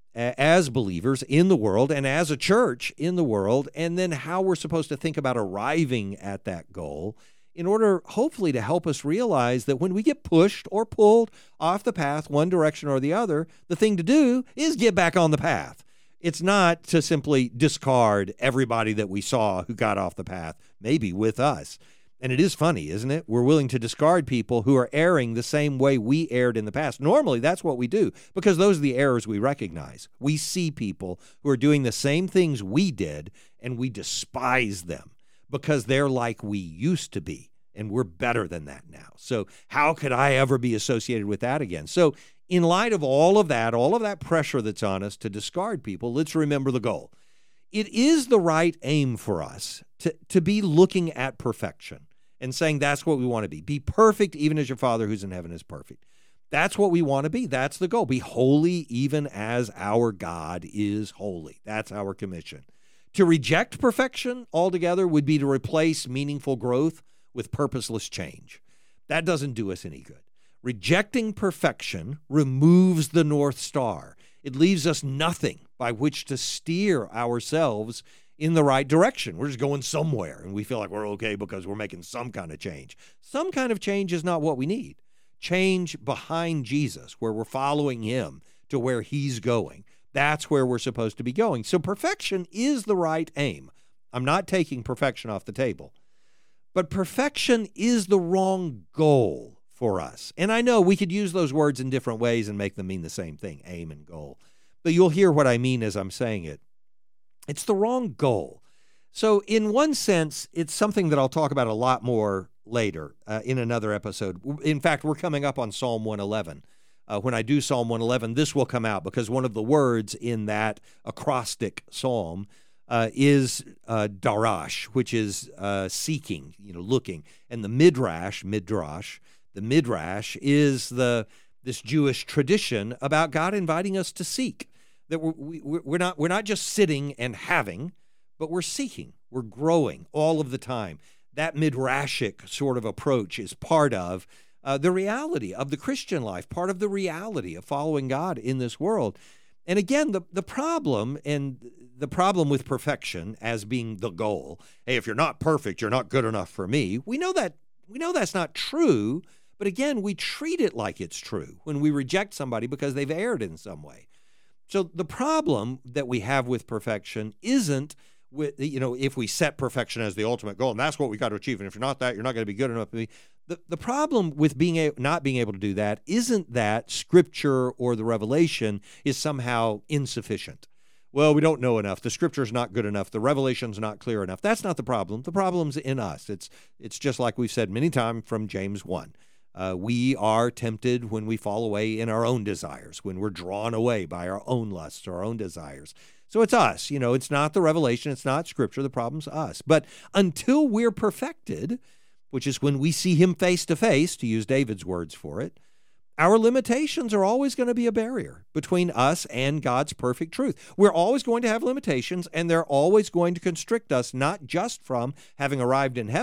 as believers in the world and as a church in the world, and then how we're supposed to think about arriving at that goal in order, hopefully, to help us realize that when we get pushed or pulled off the path, one direction or the other, the thing to do is get back on the path. It's not to simply discard everybody that we saw who got off the path, maybe with us. And it is funny, isn't it? We're willing to discard people who are erring the same way we erred in the past. Normally, that's what we do, because those are the errors we recognize. We see people who are doing the same things we did, and we despise them, because they're like we used to be, and we're better than that now. So how could I ever be associated with that again? So in light of all of that, all of that pressure that's on us to discard people, let's remember the goal. It is the right aim for us to, to be looking at perfection and saying that's what we want to be. Be perfect even as your Father who's in heaven is perfect. That's what we want to be. That's the goal. Be holy even as our God is holy. That's our commission. To reject perfection altogether would be to replace meaningful growth with purposeless change. That doesn't do us any good. Rejecting perfection removes the North Star. It leaves us nothing by which to steer ourselves in the right direction. We're just going somewhere, and we feel like we're okay because we're making some kind of change. Some kind of change is not what we need. Change behind Jesus, where we're following him to where he's going. That's where we're supposed to be going. So perfection is the right aim. I'm not taking perfection off the table. But perfection is the wrong goal for us. And I know we could use those words in different ways and make them mean the same thing, aim and goal. But you'll hear what I mean as I'm saying it. It's the wrong goal. So in one sense, it's something that I'll talk about a lot more later uh, in another episode. In fact, we're coming up on Psalm one eleven. Uh, when I do Psalm one eleven, this will come out because one of the words in that acrostic psalm uh, is uh, darash, which is uh, seeking, you know, looking. And the midrash, midrash, the midrash is the this Jewish tradition about God inviting us to seek. That we're, we, we're not we're not just sitting and having, but we're seeking. We're growing all of the time. That midrashic sort of approach is part of Uh, the reality of the Christian life, part of the reality of following God in this world. And again, the, the problem and the problem with perfection as being the goal, hey, if you're not perfect, you're not good enough for me. We know that we know that's not true, but again, we treat it like it's true when we reject somebody because they've erred in some way. So the problem that we have with perfection isn't with, you know, if we set perfection as the ultimate goal, and that's what we got to achieve, and if you're not that, you're not going to be good enough to be. The, the problem with being a, not being able to do that isn't that Scripture or the revelation is somehow insufficient. Well, we don't know enough. The Scripture's not good enough. The revelation's not clear enough. That's not the problem. The problem's in us. It's it's just like we've said many times from James one. Uh, we are tempted when we fall away in our own desires, when we're drawn away by our own lusts, our own desires. So it's us. You know, it's not the revelation. It's not Scripture. The problem's us. But until we're perfected, which is when we see him face to face, to use David's words for it, our limitations are always going to be a barrier between us and God's perfect truth. We're always going to have limitations, and they're always going to constrict us, not just from having arrived in heaven,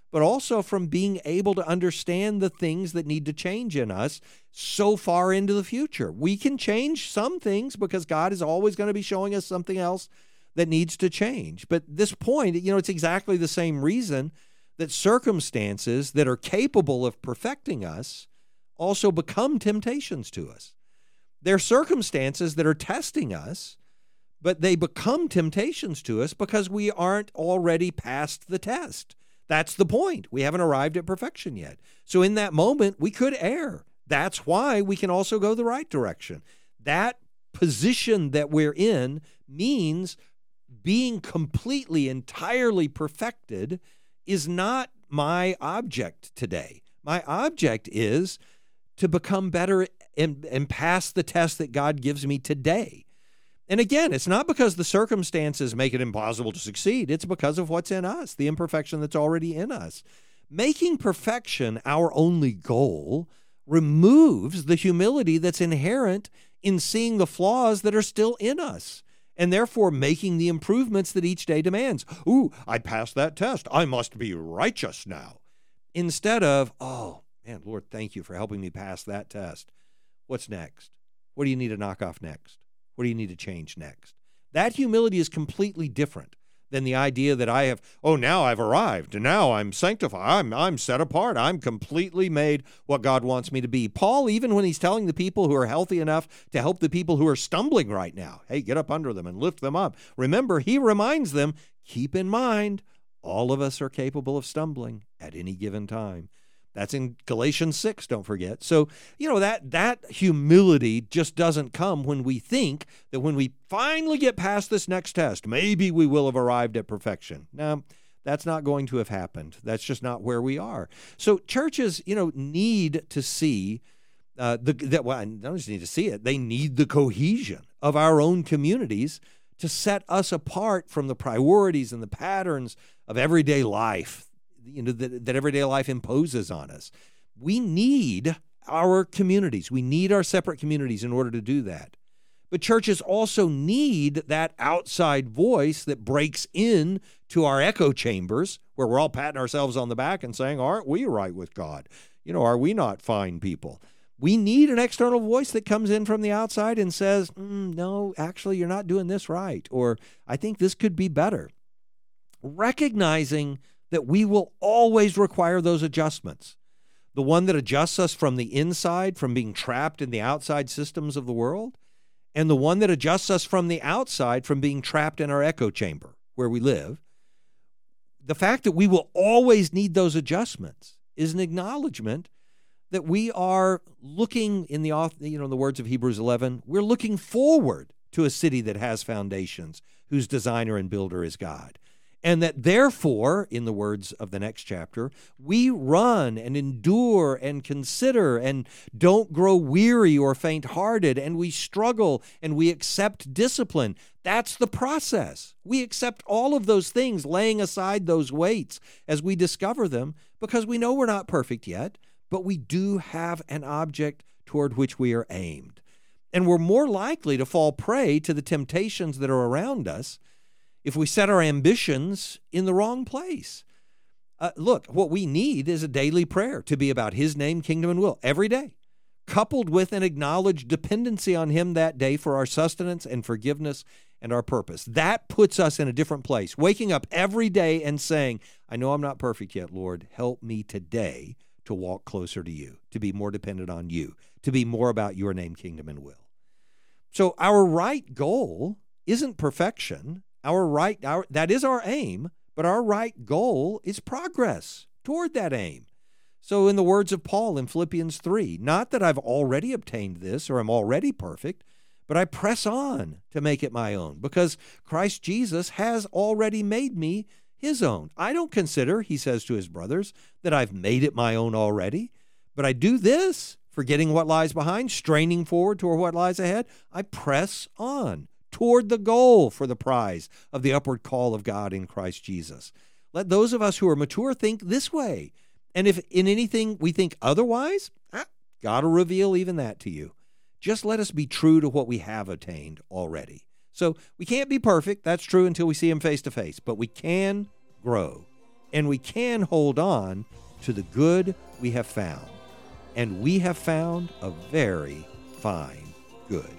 but also from being able to understand the things that need to change in us so far into the future. We can change some things because God is always going to be showing us something else that needs to change. But this point, you know, it's exactly the same reason that circumstances that are capable of perfecting us also become temptations to us. They're circumstances that are testing us, but they become temptations to us because we aren't already past the test. That's the point. We haven't arrived at perfection yet. So in that moment, we could err. That's why we can also go the right direction. That position that we're in means being completely, entirely perfected is not my object today. My object is to become better and, and pass the test that God gives me today. And again, it's not because the circumstances make it impossible to succeed. It's because of what's in us, the imperfection that's already in us. Making perfection our only goal removes the humility that's inherent in seeing the flaws that are still in us, and therefore making the improvements that each day demands. Ooh, I passed that test. I must be righteous now. Instead of, oh, man, Lord, thank you for helping me pass that test. What's next? What do you need to knock off next? What do you need to change next? That humility is completely different than the idea that I have, oh, now I've arrived, and now I'm sanctified, I'm, I'm set apart, I'm completely made what God wants me to be. Paul, even when he's telling the people who are healthy enough to help the people who are stumbling right now, hey, get up under them and lift them up. Remember, he reminds them, keep in mind, all of us are capable of stumbling at any given time. That's in Galatians six, don't forget. So, you know, that that humility just doesn't come when we think that when we finally get past this next test, maybe we will have arrived at perfection. No, that's not going to have happened. That's just not where we are. So churches, you know, need to see uh, the that. Well, they don't just need to see it. They need the cohesion of our own communities to set us apart from the priorities and the patterns of everyday life, you know, that, that everyday life imposes on us. We need our communities. We need our separate communities in order to do that. But churches also need that outside voice that breaks in to our echo chambers where we're all patting ourselves on the back and saying, aren't we right with God? You know, are we not fine people? We need an external voice that comes in from the outside and says, mm, no, actually, you're not doing this right, or I think this could be better. Recognizing that we will always require those adjustments. The one that adjusts us from the inside, from being trapped in the outside systems of the world, and the one that adjusts us from the outside, from being trapped in our echo chamber where we live. The fact that we will always need those adjustments is an acknowledgement that we are looking, in the, you know, in the words of Hebrews eleven, we're looking forward to a city that has foundations, whose designer and builder is God. And that therefore, in the words of the next chapter, we run and endure and consider and don't grow weary or faint-hearted, and we struggle and we accept discipline. That's the process. We accept all of those things, laying aside those weights as we discover them, because we know we're not perfect yet, but we do have an object toward which we are aimed. And we're more likely to fall prey to the temptations that are around us if we set our ambitions in the wrong place. Uh, look, what we need is a daily prayer to be about His name, kingdom, and will every day, coupled with an acknowledged dependency on Him that day for our sustenance and forgiveness and our purpose. That puts us in a different place. Waking up every day and saying, I know I'm not perfect yet, Lord. Help me today to walk closer to You, to be more dependent on You, to be more about Your name, kingdom, and will. So our right goal isn't perfection. Our right, our, that is our aim, but our right goal is progress toward that aim. So in the words of Paul in Philippians three, not that I've already obtained this or am already perfect, but I press on to make it my own, because Christ Jesus has already made me His own. I don't consider, he says to his brothers, that I've made it my own already, but I do this, forgetting what lies behind, straining forward toward what lies ahead. I press on toward the goal for the prize of the upward call of God in Christ Jesus. Let those of us who are mature think this way. And if in anything we think otherwise, ah, God will reveal even that to you. Just let us be true to what we have attained already. So we can't be perfect. That's true until we see Him face to face. But we can grow and we can hold on to the good we have found. And we have found a very fine good.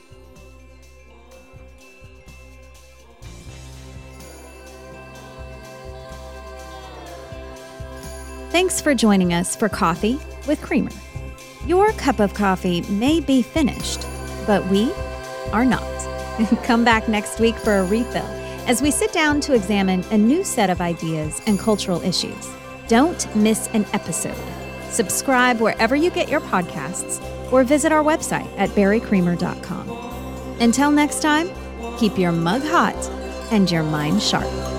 Thanks for joining us for Coffee with Creamer. Your cup of coffee may be finished, but we are not. Come back next week for a refill as we sit down to examine a new set of ideas and cultural issues. Don't miss an episode. Subscribe wherever you get your podcasts or visit our website at barry creamer dot com. Until next time, keep your mug hot and your mind sharp.